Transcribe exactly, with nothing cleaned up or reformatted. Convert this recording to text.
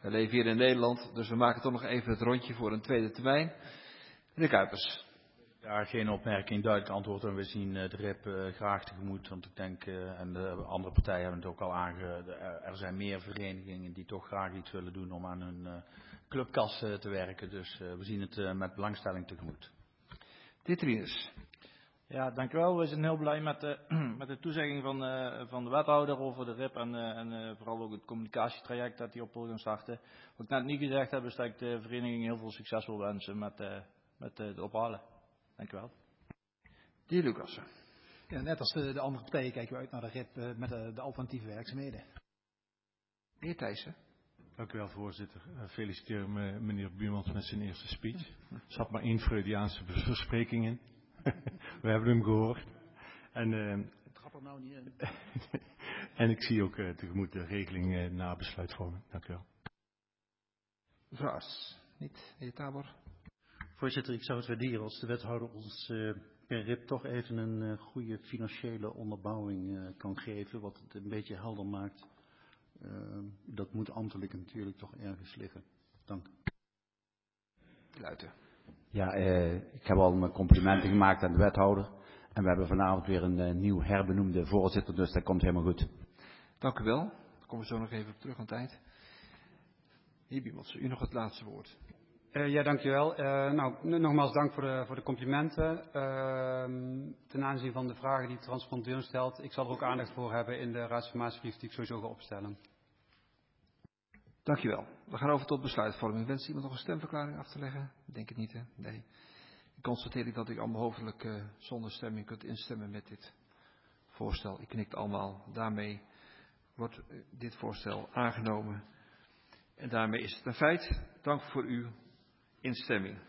We leven hier in Nederland, dus we maken toch nog even het rondje voor een tweede termijn. Meneer Kuipers. Ja, geen opmerking, duidelijk antwoord. En we zien de R I P uh, graag tegemoet. Want ik denk, uh, en de andere partijen hebben het ook al aangegeven, er zijn meer verenigingen die toch graag iets willen doen om aan hun uh, clubkas uh, te werken. Dus uh, we zien het uh, met belangstelling tegemoet. Ditrinus. Ja, dank u wel. We zijn heel blij met de, met de toezegging van, uh, van de wethouder over de R I P en, uh, en uh, vooral ook het communicatietraject dat hij op wil gaan starten. Wat ik net niet gezegd heb, is dat ik de vereniging heel veel succes wil wensen met, uh, met uh, het ophalen. Dank u wel. De heer Lucassen. Ja, net als de, de andere partijen kijken we uit naar de R I P uh, met de, de alternatieve werkzaamheden. De heer Thijssen. Dank u wel, voorzitter. Uh, feliciteer me, meneer Buurmans met zijn eerste speech. Er zat maar één Freudiaanse verspreking in. We hebben hem gehoord. En, uh, het gaat er nou niet in. En ik zie ook uh, tegemoet de regeling uh, na besluitvorming. Dank u wel. Mevrouw Arts. Niet. De heer Tabor. Voorzitter, ik zou het waarderen als de wethouder ons uh, per R I P toch even een uh, goede financiële onderbouwing uh, kan geven. Wat het een beetje helder maakt. Uh, dat moet ambtelijk natuurlijk toch ergens liggen. Dank. Luiten. Ja, uh, ik heb al mijn complimenten gemaakt aan de wethouder. En we hebben vanavond weer een uh, nieuw herbenoemde voorzitter, dus dat komt helemaal goed. Dank u wel. Daar komen we zo nog even op terug aan tijd. Heer Biemans, u nog het laatste woord. Uh, ja, dank u wel. Uh, nou, nogmaals dank voor de, voor de complimenten. Uh, ten aanzien van de vragen die de transplanteur stelt. Ik zal er ook aandacht voor hebben in de raadsformatiebrief die ik sowieso ga opstellen. Dank u wel. We gaan over tot besluitvorming. Wenst iemand nog een stemverklaring af te leggen? Denk het niet, hè? Nee. Ik constateer dat u allemaal hoofdelijk uh, zonder stemming kunt instemmen met dit voorstel. Ik knikt allemaal. Daarmee wordt uh, dit voorstel aangenomen. En daarmee is het een feit. Dank voor uw instemming.